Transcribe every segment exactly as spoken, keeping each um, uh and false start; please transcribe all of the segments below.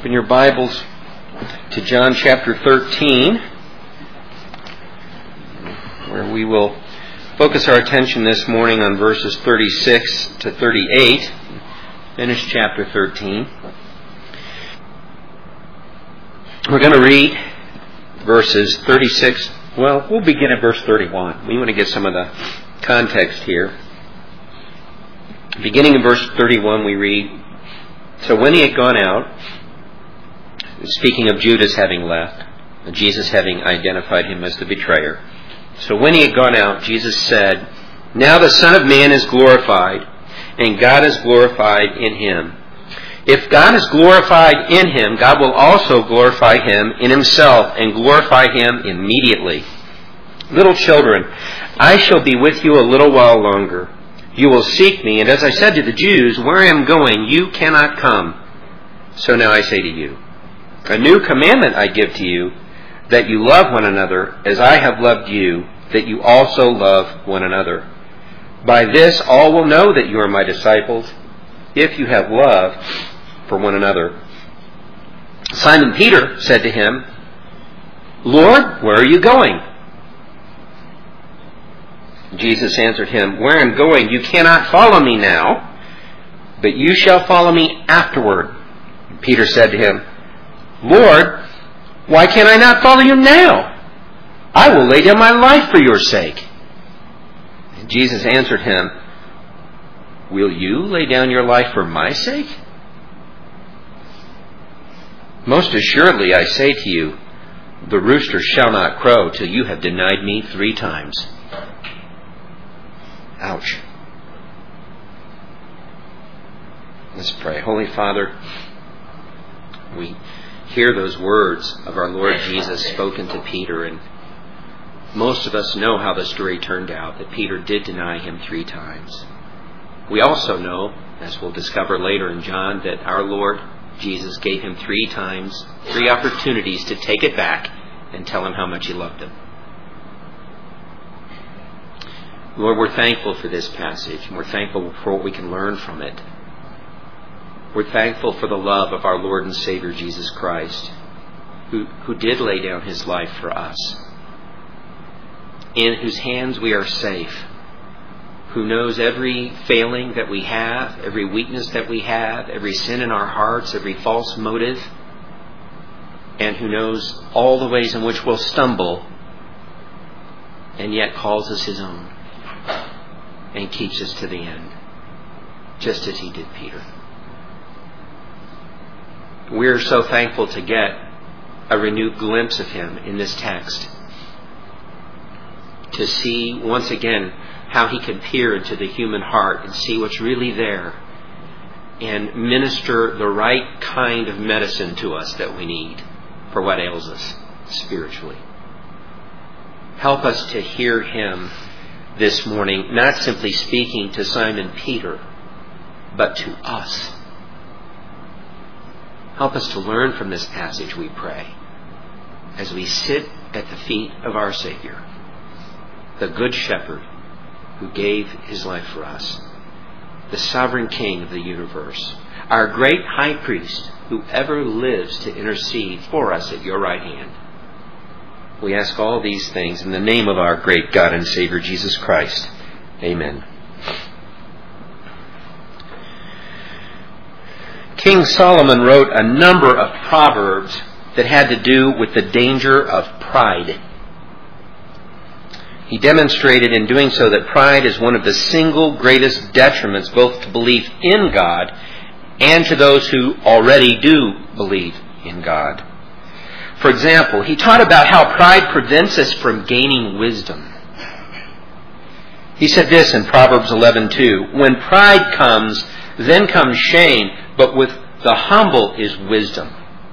Open your Bibles to John chapter thirteen, where we will focus our attention this morning on verses thirty-six to thirty-eight. Finish chapter thirteen. We're going to read verses thirty-six. Well, we'll begin at verse thirty-one. We want to get some of the context here. Beginning in verse thirty-one, we read, "So when he had gone out," speaking of Judas having left, Jesus having identified him as the betrayer. "So when he had gone out, Jesus said, 'Now the Son of Man is glorified, and God is glorified in him. If God is glorified in him, God will also glorify him in himself and glorify him immediately. Little children, I shall be with you a little while longer. You will seek me, and as I said to the Jews, where I am going, you cannot come. So now I say to you, a new commandment I give to you, that you love one another as I have loved you, that you also love one another. By this all will know that you are my disciples, if you have love for one another.' Simon Peter said to him, 'Lord, where are you going?' Jesus answered him, 'Where I am going, you cannot follow me now, but you shall follow me afterward.' Peter said to him, 'Lord, why can I not follow you now? I will lay down my life for your sake.' And Jesus answered him, 'Will you lay down your life for my sake? Most assuredly I say to you, the rooster shall not crow till you have denied me three times.'" Ouch. Let's pray. Holy Father, we hear those words of our Lord Jesus spoken to Peter, and most of us know how the story turned out, that Peter did deny him three times. We also know, as we'll discover later in John, that our Lord Jesus gave him three times, three opportunities to take it back and tell him how much he loved him. Lord, we're thankful for this passage, and we're thankful for what we can learn from it. We're thankful for the love of our Lord and Savior Jesus Christ, who, who did lay down his life for us, in whose hands we are safe, who knows every failing that we have, every weakness that we have, every sin in our hearts, every false motive, and who knows all the ways in which we'll stumble, and yet calls us his own and keeps us to the end, just as he did Peter. We're so thankful to get a renewed glimpse of him in this text, to see once again how he can peer into the human heart and see what's really there and minister the right kind of medicine to us that we need for what ails us spiritually. Help us to hear him this morning, not simply speaking to Simon Peter, but to us. Help us to learn from this passage, we pray, as we sit at the feet of our Savior, the Good Shepherd who gave his life for us, the Sovereign King of the universe, our great High Priest who ever lives to intercede for us at your right hand. We ask all these things in the name of our great God and Savior, Jesus Christ. Amen. King Solomon wrote a number of proverbs that had to do with the danger of pride. He demonstrated in doing so that pride is one of the single greatest detriments both to belief in God and to those who already do believe in God. For example, he taught about how pride prevents us from gaining wisdom. He said this in Proverbs eleven two, "When pride comes, then comes shame, but with the humble is wisdom."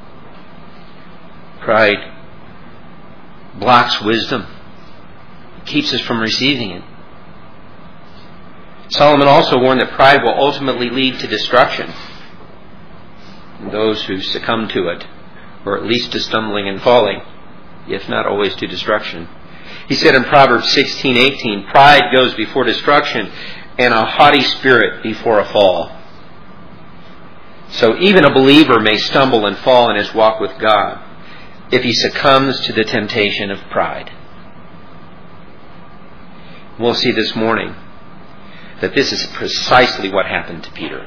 Pride blocks wisdom, keeps us from receiving it. Solomon also warned that pride will ultimately lead to destruction, and those who succumb to it, or at least to stumbling and falling, if not always to destruction. He said in Proverbs sixteen eighteen, "Pride goes before destruction, and a haughty spirit before a fall." So even a believer may stumble and fall in his walk with God if he succumbs to the temptation of pride. We'll see this morning that this is precisely what happened to Peter.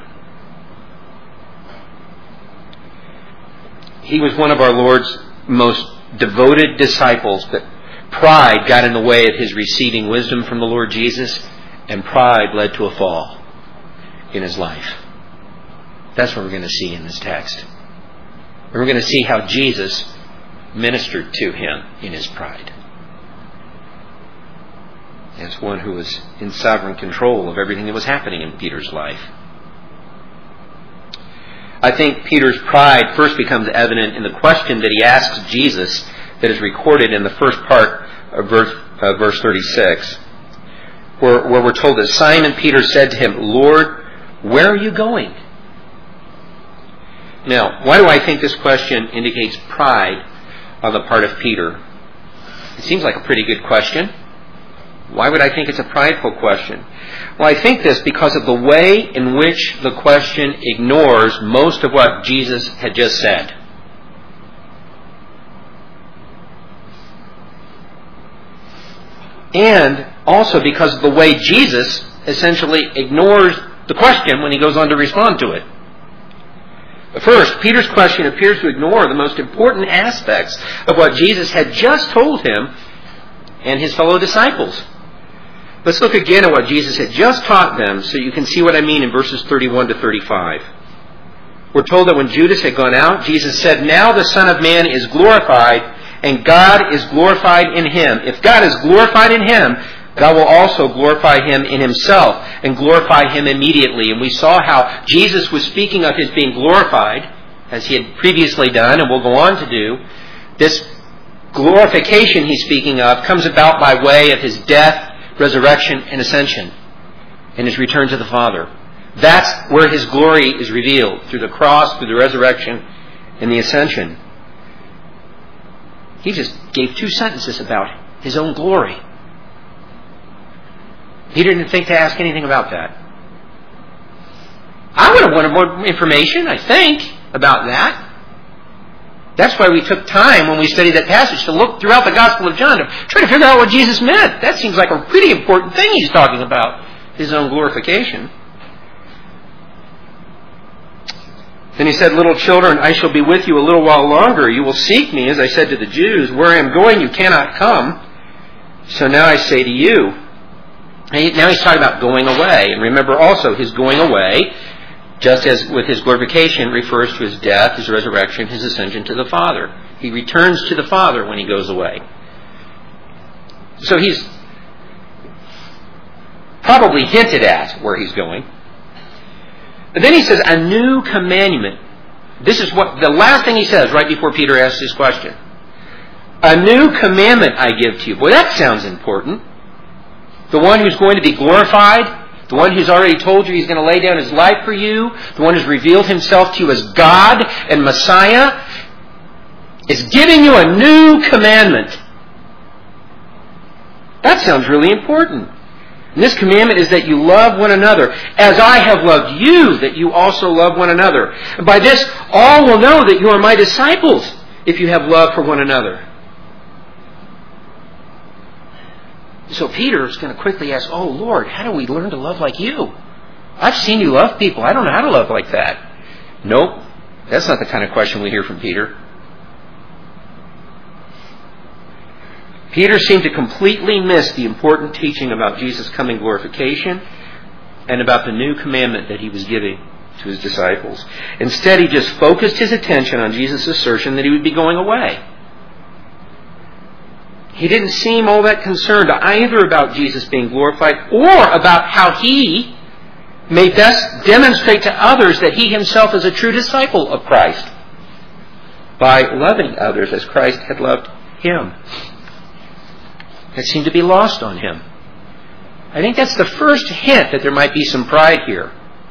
He was one of our Lord's most devoted disciples, but pride got in the way of his receiving wisdom from the Lord Jesus, and pride led to a fall in his life. That's what we're going to see in this text. And we're going to see how Jesus ministered to him in his pride, as one who was in sovereign control of everything that was happening in Peter's life. I think Peter's pride first becomes evident in the question that he asks Jesus that is recorded in the first part of verse, uh, verse thirty-six, where, where we're told that Simon Peter said to him, "Lord, where are you going?" Now, why do I think this question indicates pride on the part of Peter? It seems like a pretty good question. Why would I think it's a prideful question? Well, I think this because of the way in which the question ignores most of what Jesus had just said. And also because of the way Jesus essentially ignores the question when he goes on to respond to it. First, Peter's question appears to ignore the most important aspects of what Jesus had just told him and his fellow disciples. Let's look again at what Jesus had just taught them so you can see what I mean in verses thirty-one to thirty-five. We're told that when Judas had gone out, Jesus said, "Now the Son of Man is glorified, and God is glorified in him. If God is glorified in him, God will also glorify him in himself and glorify him immediately." And we saw how Jesus was speaking of his being glorified, as he had previously done and will go on to do. This glorification he's speaking of comes about by way of his death, resurrection, and ascension, and his return to the Father. That's where his glory is revealed, through the cross, through the resurrection, and the ascension. He just gave two sentences about his own glory. He didn't think to ask anything about that. I would have wanted more information, I think, about that. That's why we took time when we studied that passage to look throughout the Gospel of John to try to figure out what Jesus meant. That seems like a pretty important thing he's talking about, his own glorification. Then he said, "Little children, I shall be with you a little while longer. You will seek me, as I said to the Jews. Where I am going, you cannot come. So now I say to you." Now he's talking about going away. And remember also, his going away, just as with his glorification, refers to his death, his resurrection, his ascension to the Father. He returns to the Father when he goes away. So he's probably hinted at where he's going. But then he says, "A new commandment." This is what the last thing he says right before Peter asks his question. "A new commandment I give to you." Boy, that sounds important. The one who's going to be glorified, the one who's already told you he's going to lay down his life for you, the one who's revealed himself to you as God and Messiah, is giving you a new commandment. That sounds really important. And this commandment is that you love one another, as I have loved you, that you also love one another. And by this, all will know that you are my disciples, if you have love for one another. So Peter is going to quickly ask, "Oh, Lord, how do we learn to love like you? I've seen you love people. I don't know how to love like that." Nope. That's not the kind of question we hear from Peter. Peter seemed to completely miss the important teaching about Jesus' coming glorification and about the new commandment that he was giving to his disciples. Instead, he just focused his attention on Jesus' assertion that he would be going away. He didn't seem all that concerned either about Jesus being glorified or about how he may best demonstrate to others that he himself is a true disciple of Christ by loving others as Christ had loved him. It seemed to be lost on him. I think that's the first hint that there might be some pride here.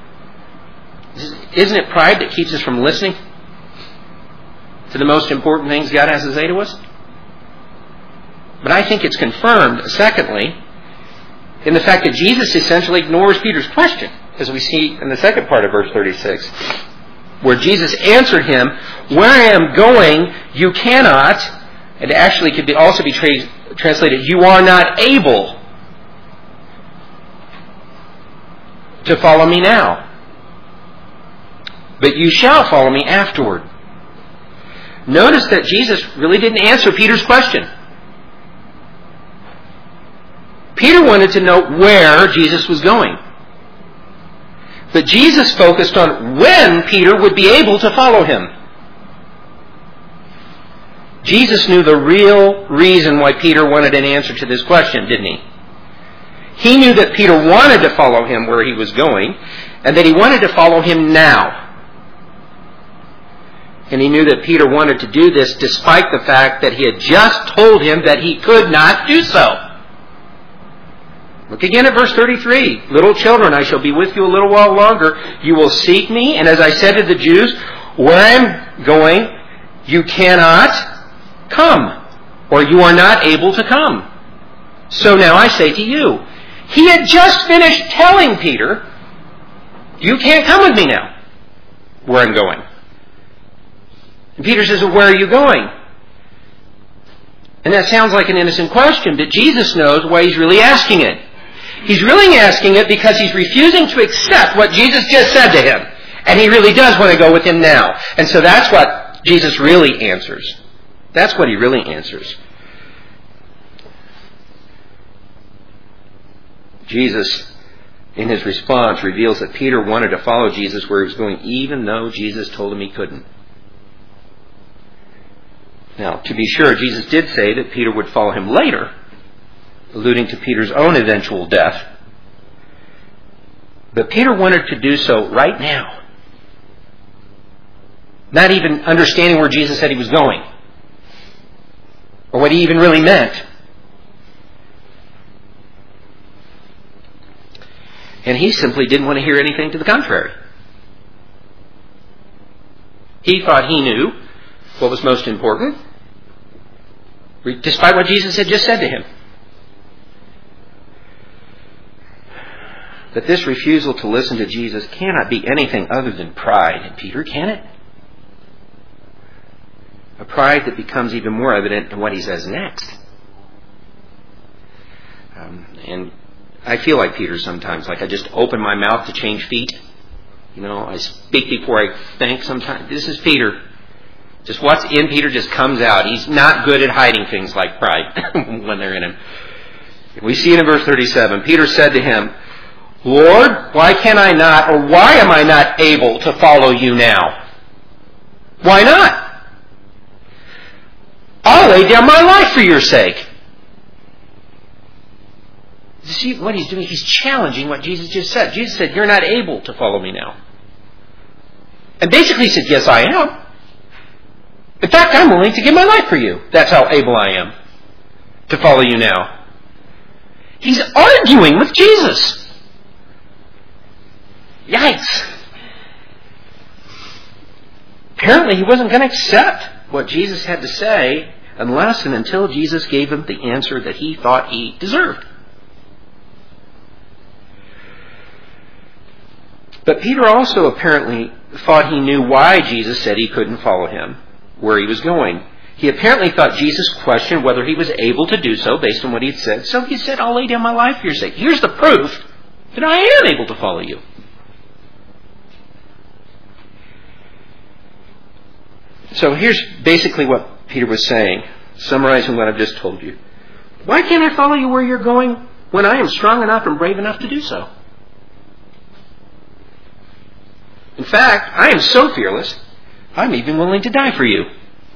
Isn't it pride that keeps us from listening to the most important things God has to say to us? But I think it's confirmed, secondly, in the fact that Jesus essentially ignores Peter's question, as we see in the second part of verse thirty-six. where Jesus answered him, "Where I am going, you cannot," and actually could be also be tra- translated, "you are not able to follow me now, but you shall follow me afterward." Notice that Jesus really didn't answer Peter's question. Peter wanted to know where Jesus was going. But Jesus focused on when Peter would be able to follow him. Jesus knew the real reason why Peter wanted an answer to this question, didn't he? He knew that Peter wanted to follow him where he was going, and that he wanted to follow him now. And he knew that Peter wanted to do this despite the fact that he had just told him that he could not do so. Look again at verse thirty-three. "Little children, I shall be with you a little while longer. You will seek me, and as I said to the Jews, where I am going, you cannot come, or you are not able to come. So now I say to you." He had just finished telling Peter, "You can't come with me now, where I'm going." And Peter says, "Well, where are you going?" And that sounds like an innocent question, but Jesus knows why he's really asking it. He's really asking it because he's refusing to accept what Jesus just said to him. And he really does want to go with him now. And so that's what Jesus really answers. That's what he really answers. Jesus, in his response, reveals that Peter wanted to follow Jesus where he was going, even though Jesus told him he couldn't. Now, to be sure, Jesus did say that Peter would follow him later, alluding to Peter's own eventual death. But Peter wanted to do so right now, not even understanding where Jesus said he was going, or what he even really meant. And he simply didn't want to hear anything to the contrary. He thought he knew what was most important, despite what Jesus had just said to him. But this refusal to listen to Jesus cannot be anything other than pride in Peter, can it? A pride that becomes even more evident in what he says next. Um, and I feel like Peter sometimes, like I just open my mouth to change feet. You know, I speak before I think sometimes. This is Peter. Just what's in Peter just comes out. He's not good at hiding things like pride when they're in him. We see it in verse thirty-seven. Peter said to him, "Lord, why can I not, or why am I not able to follow you now?" Why not? "I'll lay down my life for your sake." You see what he's doing? He's challenging what Jesus just said. Jesus said, "You're not able to follow me now." And basically he said, "Yes, I am. In fact, I'm willing to give my life for you. That's how able I am to follow you now." He's arguing with Jesus. Yikes. Apparently he wasn't going to accept what Jesus had to say unless and until Jesus gave him the answer that he thought he deserved. But Peter also apparently thought he knew why Jesus said he couldn't follow him where he was going. He apparently thought Jesus questioned whether he was able to do so based on what he had said. So he said, "I'll lay down my life for your sake. Here's the proof that I am able to follow you." So here's basically what Peter was saying, summarizing what I've just told you. Why can't I follow you where you're going when I am strong enough and brave enough to do so? In fact, I am so fearless, I'm even willing to die for you.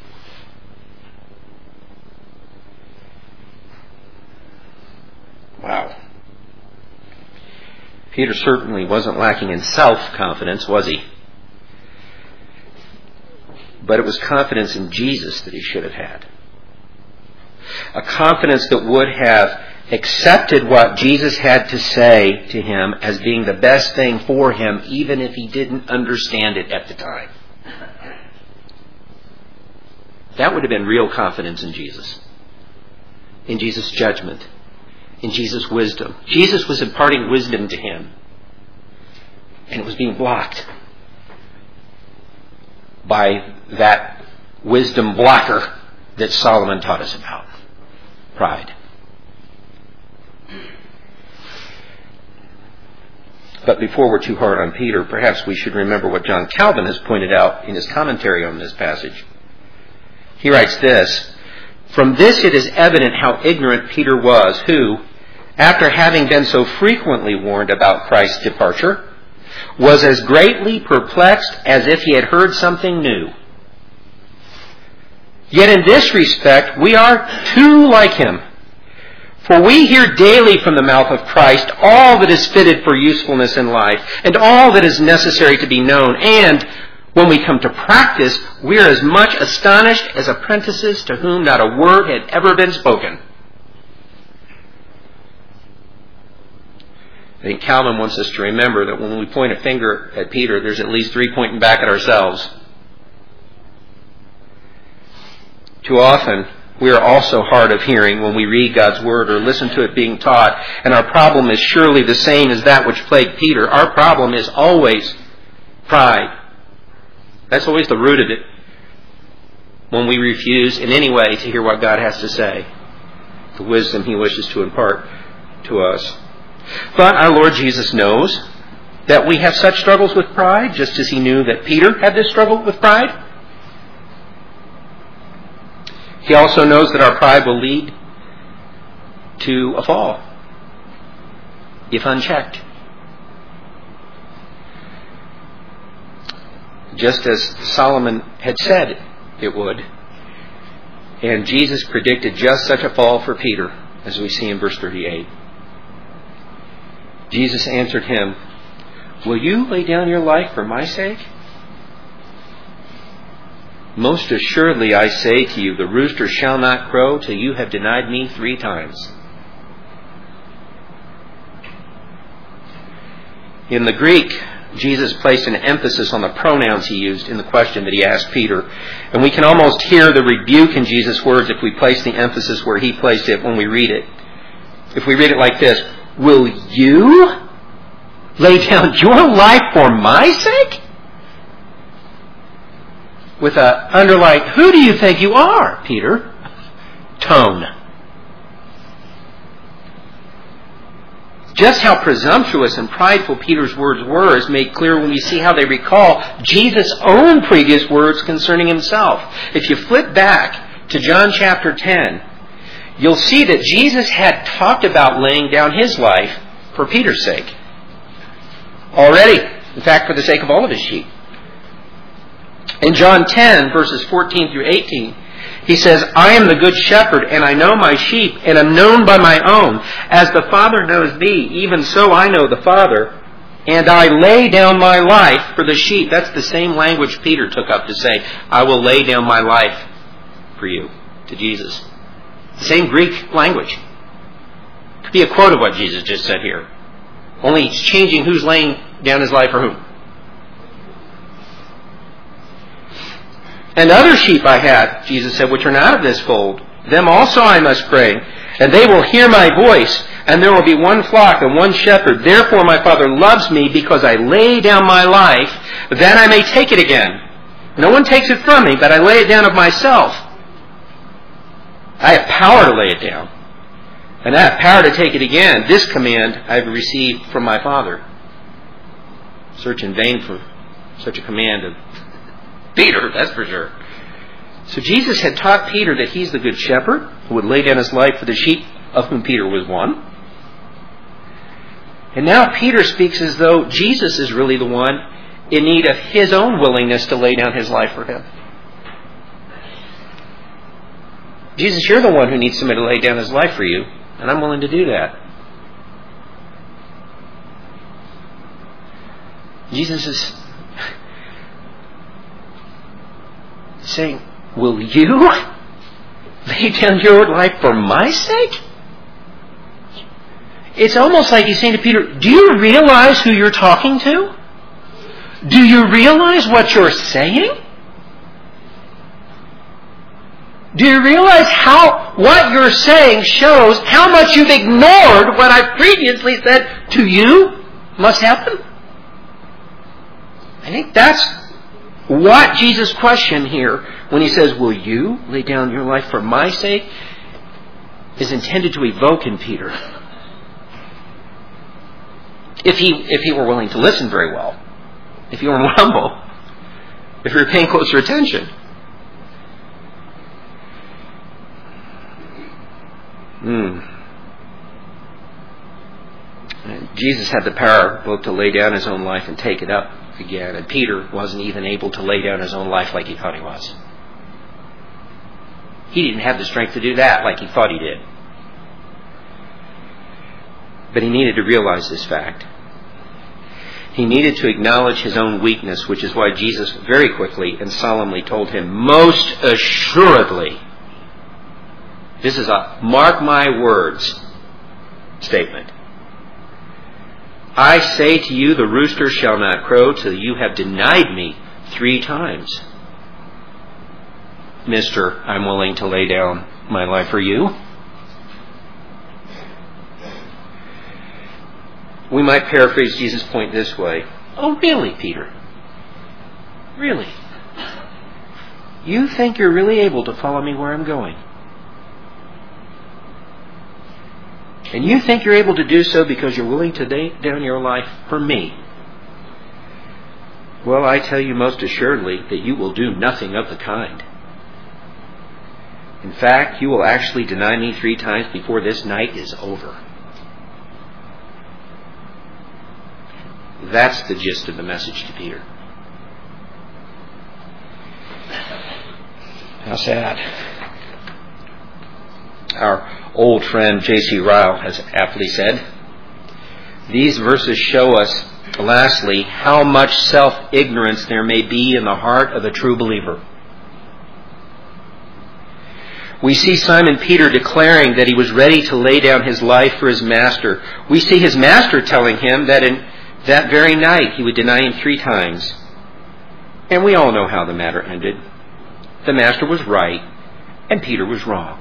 Wow. Peter certainly wasn't lacking in self-confidence, was he? But it was confidence in Jesus that he should have had. A confidence that would have accepted what Jesus had to say to him as being the best thing for him, even if he didn't understand it at the time. That would have been real confidence in Jesus, in Jesus' judgment, in Jesus' wisdom. Jesus was imparting wisdom to him, and it was being blocked. by that wisdom blocker that Solomon taught us about. Pride. But before we're too hard on Peter, perhaps we should remember what John Calvin has pointed out in his commentary on this passage. He writes this, "From this it is evident how ignorant Peter was, who, after having been so frequently warned about Christ's departure, was as greatly perplexed as if he had heard something new. Yet in this respect we are too like him. For we hear daily from the mouth of Christ all that is fitted for usefulness in life, and all that is necessary to be known. And when we come to practice, we are as much astonished as apprentices to whom not a word had ever been spoken." I think Calvin wants us to remember that when we point a finger at Peter, there's at least three pointing back at ourselves. Too often, we are also hard of hearing when we read God's Word or listen to it being taught, and our problem is surely the same as that which plagued Peter. Our problem is always pride. That's always the root of it. When we refuse in any way to hear what God has to say, the wisdom He wishes to impart to us. But our Lord Jesus knows that we have such struggles with pride, just as He knew that Peter had this struggle with pride. He also knows that our pride will lead to a fall, if unchecked. Just as Solomon had said it would. And Jesus predicted just such a fall for Peter, as we see in verse thirty-eight. Jesus answered him, "Will you lay down your life for my sake? Most assuredly I say to you, the rooster shall not crow till you have denied me three times." In the Greek, Jesus placed an emphasis on the pronouns He used in the question that He asked Peter. And we can almost hear the rebuke in Jesus' words if we place the emphasis where He placed it when we read it. If we read it like this, "Will you lay down your life for my sake?" With a underlined, "Who do you think you are, Peter?" tone. Just how presumptuous and prideful Peter's words were is made clear when we see how they recall Jesus' own previous words concerning Himself. If you flip back to John chapter ten, you'll see that Jesus had talked about laying down His life for Peter's sake already. In fact, for the sake of all of His sheep. In John ten, verses fourteen through eighteen, He says, "I am the good shepherd, and I know my sheep, and am known by my own. As the Father knows me, even so I know the Father, and I lay down my life for the sheep." That's the same language Peter took up to say, "I will lay down my life for you," to Jesus. The same Greek language. Could be a quote of what Jesus just said here. Only it's changing who's laying down his life for whom. "And other sheep I have," Jesus said, "which are not of this fold. Them also I must bring, and they will hear my voice, and there will be one flock and one shepherd. Therefore my Father loves me, because I lay down my life, that I may take it again. No one takes it from me, but I lay it down of myself. I have power to lay it down, and I have power to take it again. This command I have received from my Father." Search in vain for such a command of Peter, that's for sure. So Jesus had taught Peter that He's the good shepherd who would lay down His life for the sheep, of whom Peter was one. And now Peter speaks as though Jesus is really the one in need of his own willingness to lay down His life for him. Jesus, you're the one who needs somebody to lay down His life for you, and I'm willing to do that. Jesus is saying, "Will you lay down your life for my sake?" It's almost like He's saying to Peter, do you realize who you're talking to? Do you realize what you're saying? Do you realize how what you're saying shows how much you've ignored what I previously said to you must happen? I think that's What Jesus' question here when he says, will you lay down your life for my sake, is intended to evoke in Peter, if he if he were willing to listen very well, if he were more humble, if he were paying closer attention. Hmm. Jesus had the power both to lay down his own life and take it up again, and Peter wasn't even able to lay down his own life like he thought he was. He didn't have the strength to do that like he thought he did. But he needed to realize this fact. He needed to acknowledge his own weakness, which is why Jesus very quickly and solemnly told him, most assuredly, this is a mark my words statement. I say to you, the rooster shall not crow till you have denied me three times. Mister, I'm willing to lay down my life for you. We might paraphrase Jesus' point this way. Oh, really, Peter? Really? You think you're really able to follow me where I'm going? And you think you're able to do so because you're willing to lay down your life for me? Well, I tell you most assuredly that you will do nothing of the kind. In fact, you will actually deny me three times before this night is over. That's the gist of the message to Peter. How sad. Our old friend J C Ryle has aptly said, these verses show us, lastly, how much self-ignorance there may be in the heart of a true believer. We see Simon Peter declaring that he was ready to lay down his life for his master. We see his master telling him that in that very night he would deny him three times. And we all know how the matter ended. The master was right, and Peter was wrong.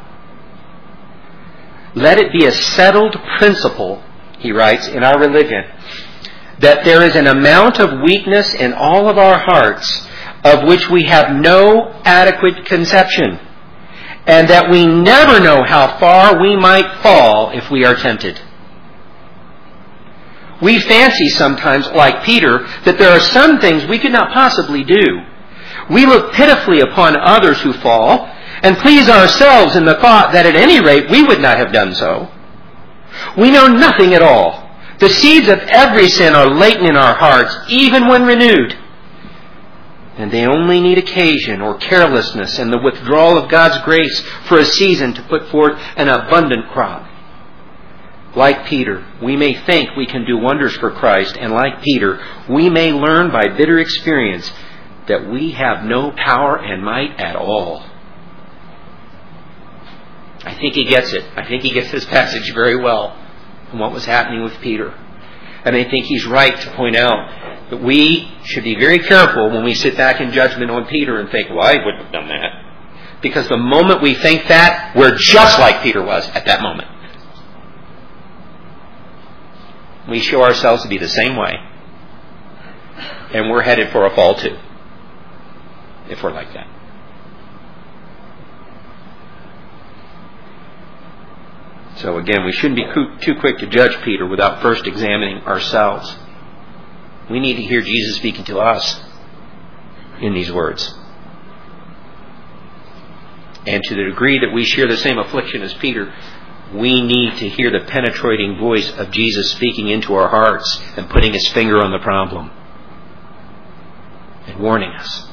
Let it be a settled principle, he writes, in our religion, that there is an amount of weakness in all of our hearts of which we have no adequate conception, and that we never know how far we might fall if we are tempted. We fancy sometimes, like Peter, that there are some things we could not possibly do. We look pitifully upon others who fall, and please ourselves in the thought that at any rate we would not have done so. We know nothing at all. The seeds of every sin are latent in our hearts, even when renewed. And they only need occasion or carelessness and the withdrawal of God's grace for a season to put forth an abundant crop. Like Peter, we may think we can do wonders for Christ, and like Peter, we may learn by bitter experience that we have no power and might at all. I think he gets it. I think he gets this passage very well and what was happening with Peter. And I think he's right to point out that we should be very careful when we sit back in judgment on Peter and think, well, I wouldn't have done that. Because the moment we think that, we're just like Peter was at that moment. We show ourselves to be the same way. And we're headed for a fall too, if we're like that. So again, we shouldn't be too quick to judge Peter without first examining ourselves. We need to hear Jesus speaking to us in these words. And to the degree that we share the same affliction as Peter, we need to hear the penetrating voice of Jesus speaking into our hearts and putting his finger on the problem and warning us.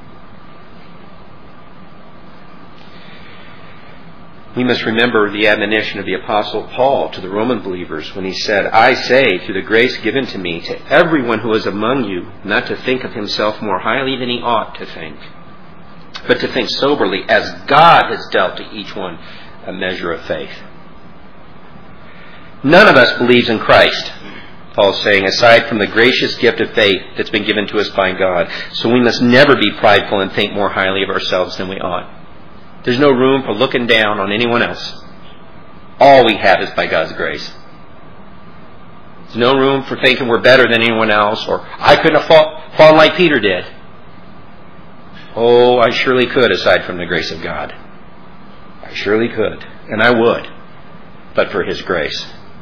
We must remember the admonition of the Apostle Paul to the Roman believers when he said, I say, through the grace given to me, to everyone who is among you, not to think of himself more highly than he ought to think, but to think soberly, as God has dealt to each one a measure of faith. None of us believes in Christ, Paul's saying, aside from the gracious gift of faith that's been given to us by God. So we must never be prideful and think more highly of ourselves than we ought. There's no room for looking down on anyone else. All we have is by God's grace. There's no room for thinking we're better than anyone else, or I couldn't have fall, fallen like Peter did. Oh, I surely could, aside from the grace of God. I surely could, and I would, but for His grace.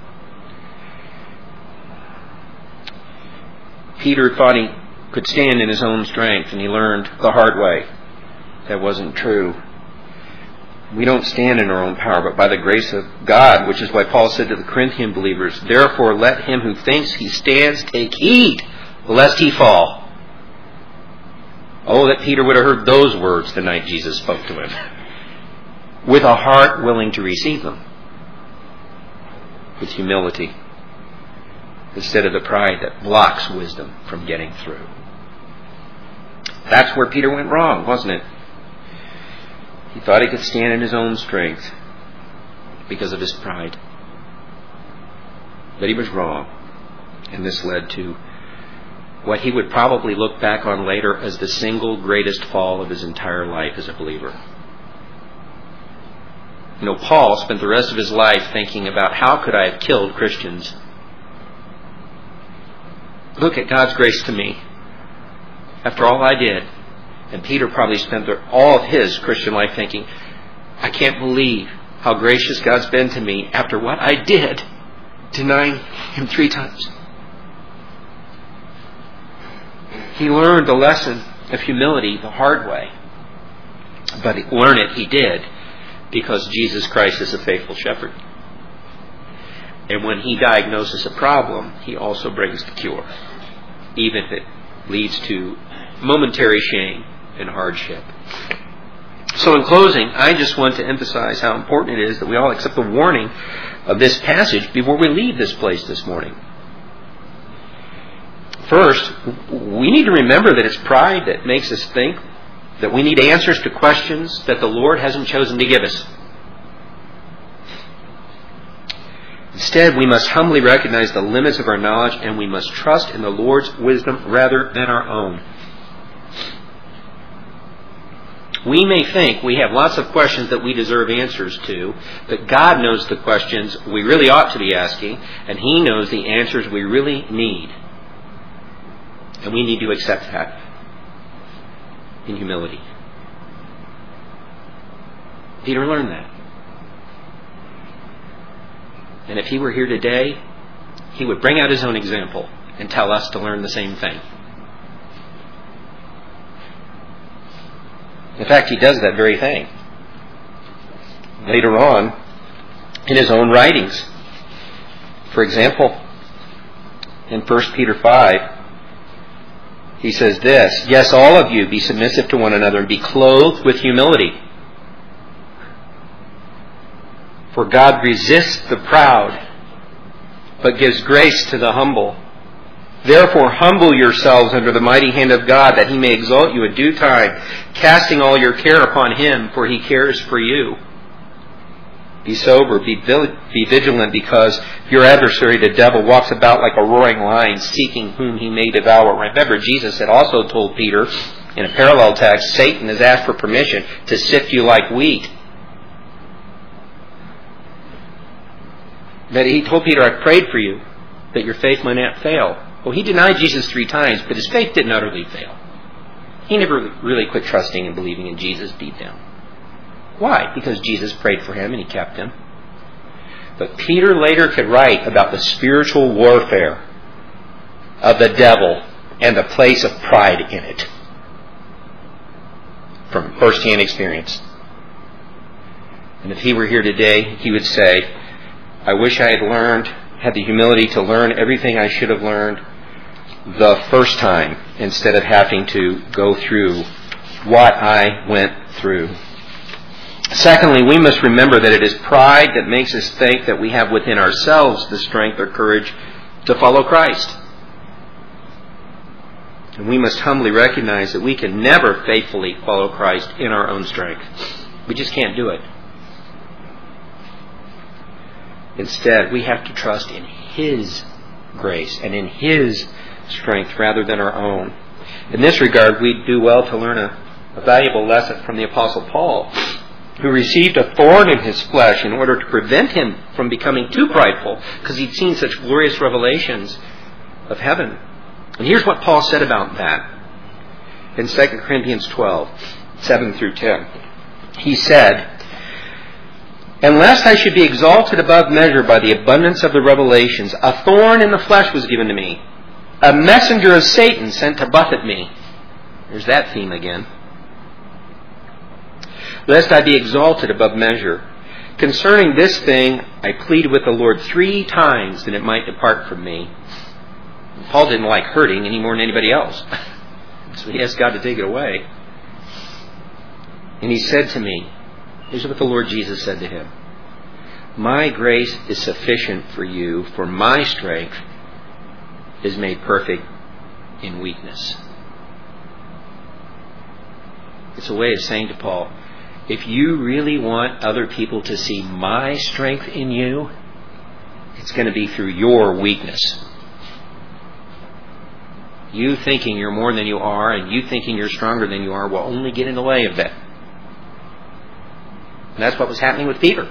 Peter thought he could stand in his own strength, and he learned the hard way that wasn't true. We don't stand in our own power, but by the grace of God, which is why Paul said to the Corinthian believers, therefore let him who thinks he stands take heed, lest he fall. Oh, that Peter would have heard those words the night Jesus spoke to him, with a heart willing to receive them, with humility, instead of the pride that blocks wisdom from getting through. That's where Peter went wrong, wasn't it? He thought he could stand in his own strength because of his pride. But he was wrong. And this led to what he would probably look back on later as the single greatest fall of his entire life as a believer. You know, Paul spent the rest of his life thinking about how could I have killed Christians. Look at God's grace to me after all I did. And Peter probably spent all of his Christian life thinking, I can't believe how gracious God's been to me after what I did, denying Him three times. He learned the lesson of humility the hard way. But learn it he did because Jesus Christ is a faithful shepherd. And when He diagnoses a problem, He also brings the cure, even if it leads to momentary shame and hardship. So in closing, I just want to emphasize how important it is that we all accept the warning of this passage before we leave this place this morning. First, we need to remember that it's pride that makes us think that we need answers to questions that the Lord hasn't chosen to give us. Instead, we must humbly recognize the limits of our knowledge, and we must trust in the Lord's wisdom rather than our own. We may think we have lots of questions that we deserve answers to, but God knows the questions we really ought to be asking, and He knows the answers we really need. And we need to accept that in humility. Peter learned that. And if he were here today, he would bring out his own example and tell us to learn the same thing. In fact, he does that very thing later on in his own writings. For example, in First Peter five, he says this, yes, all of you be submissive to one another and be clothed with humility. For God resists the proud, but gives grace to the humble. Therefore humble yourselves under the mighty hand of God, that He may exalt you at due time, casting all your care upon Him, for He cares for you. Be sober, be vigilant, because your adversary, the devil, walks about like a roaring lion, seeking whom he may devour. Remember, Jesus had also told Peter, in a parallel text, Satan has asked for permission to sift you like wheat. But he told Peter, I prayed for you, that your faith might not fail. Well, he denied Jesus three times, but his faith didn't utterly fail. He never really quit trusting and believing in Jesus deep down. Why? Because Jesus prayed for him and He kept him. But Peter later could write about the spiritual warfare of the devil and the place of pride in it from first-hand experience. And if he were here today, he would say, I wish I had learned, had the humility to learn everything I should have learned the first time instead of having to go through what I went through. Secondly, we must remember that it is pride that makes us think that we have within ourselves the strength or courage to follow Christ. And we must humbly recognize that we can never faithfully follow Christ in our own strength. We just can't do it. Instead, we have to trust in His grace and in His strength rather than our own. In this regard, we do well to learn a, a valuable lesson from the Apostle Paul, who received a thorn in his flesh in order to prevent him from becoming too prideful, because he'd seen such glorious revelations of heaven. And here's what Paul said about that. in Second Corinthians twelve, seven through ten. He said, "And lest I should be exalted above measure by the abundance of the revelations, a thorn in the flesh was given to me, a messenger of Satan sent to buffet me." There's that theme again. "Lest I be exalted above measure. Concerning this thing, I pleaded with the Lord three times that it might depart from me." Paul didn't like hurting any more than anybody else. So he asked God to take it away. And he said to me, here's what the Lord Jesus said to him, "My grace is sufficient for you, for my strength is made perfect in weakness." It's a way of saying to Paul, if you really want other people to see my strength in you, it's going to be through your weakness. You thinking you're more than you are and you thinking you're stronger than you are will only get in the way of that. And that's what was happening with Peter.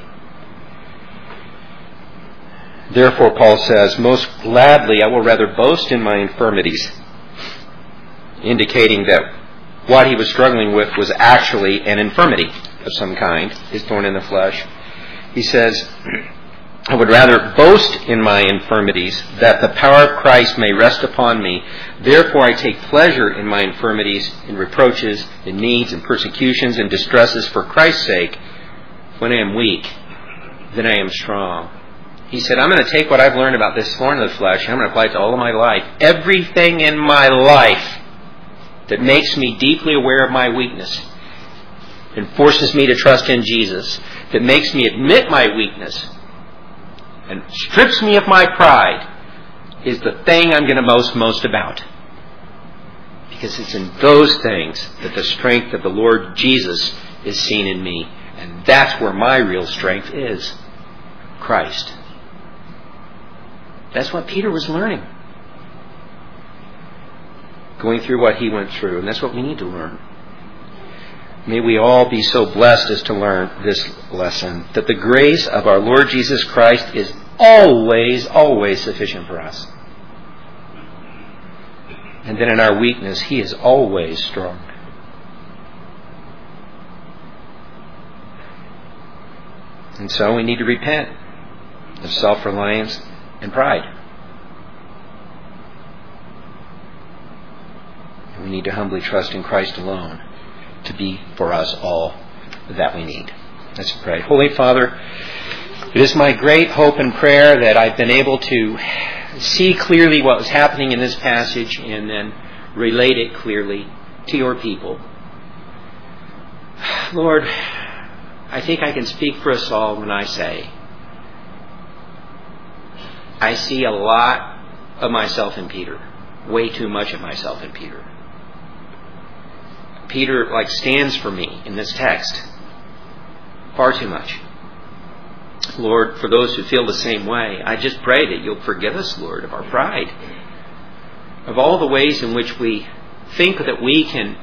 Therefore, Paul says, "Most gladly I will rather boast in my infirmities," indicating that what he was struggling with was actually an infirmity of some kind, his thorn in the flesh. He says, "I would rather boast in my infirmities, that the power of Christ may rest upon me. Therefore I take pleasure in my infirmities, in reproaches, in needs, in persecutions, and distresses for Christ's sake. When I am weak, then I am strong." He said, I'm going to take what I've learned about this thorn in the flesh, and I'm going to apply it to all of my life. Everything in my life that makes me deeply aware of my weakness and forces me to trust in Jesus, that makes me admit my weakness and strips me of my pride, is the thing I'm going to boast most about. Because it's in those things that the strength of the Lord Jesus is seen in me. And that's where my real strength is. Christ. That's what Peter was learning. Going through what he went through. And that's what we need to learn. May we all be so blessed as to learn this lesson, that the grace of our Lord Jesus Christ is always, always sufficient for us. And then in our weakness, He is always strong. And so we need to repent of self-reliance and pride. And we need to humbly trust in Christ alone to be for us all that we need. Let's pray. Holy Father, it is my great hope and prayer that I've been able to see clearly what was happening in this passage and then relate it clearly to your people. Lord, I think I can speak for us all when I say I see a lot of myself in Peter. Way too much of myself in Peter. Peter like stands for me in this text. Far too much. Lord, for those who feel the same way, I just pray that you'll forgive us, Lord, of our pride. Of all the ways in which we think that we can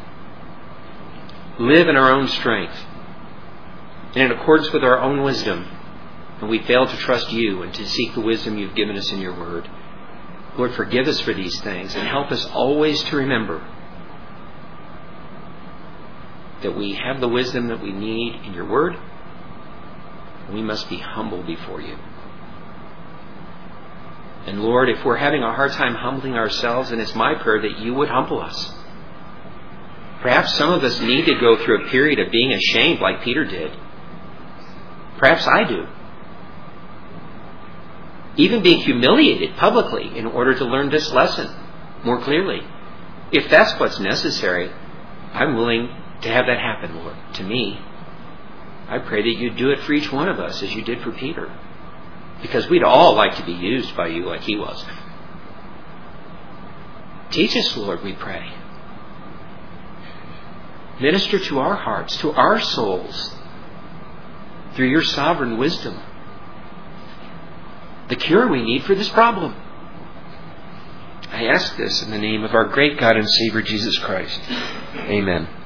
live in our own strength and in accordance with our own wisdom, and we fail to trust you and to seek the wisdom you've given us in your word. Lord, forgive us for these things and help us always to remember that we have the wisdom that we need in your word. We must be humble before you. And Lord, if we're having a hard time humbling ourselves, then it's my prayer that you would humble us. Perhaps some of us need to go through a period of being ashamed like Peter did. Perhaps I do. Even being humiliated publicly in order to learn this lesson more clearly. If that's what's necessary, I'm willing to have that happen, Lord, to me. I pray that you do it for each one of us as you did for Peter. Because we'd all like to be used by you like he was. Teach us, Lord, we pray. Minister to our hearts, to our souls, through your sovereign wisdom. The cure we need for this problem. I ask this in the name of our great God and Savior, Jesus Christ. Amen.